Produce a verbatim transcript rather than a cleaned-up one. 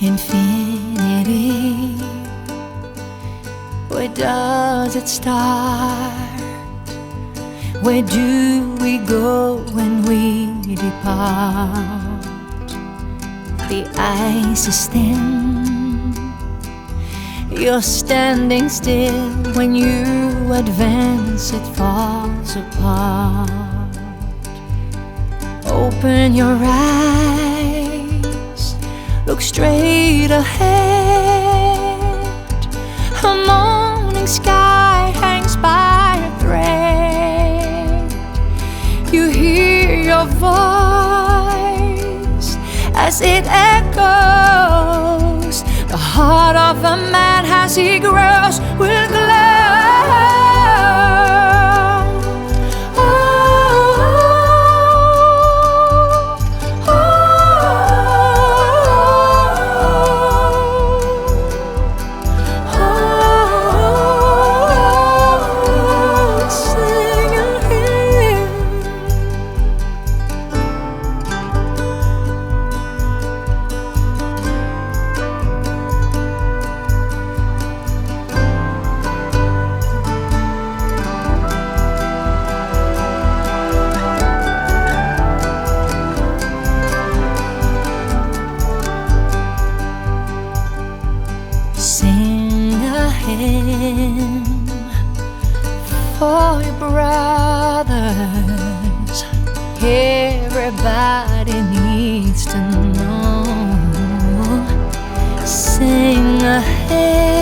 infinity. Where does it start? Where do we go when we depart? The ice is thin, you're standing still. When you advance, it falls apart. Open your eyes, look straight ahead. A morning sky hangs by a thread. You hear your voice as it echoes. The heart of a man as he grows will glow. Sing a hymn for your brothers. Everybody needs to know. Sing a hymn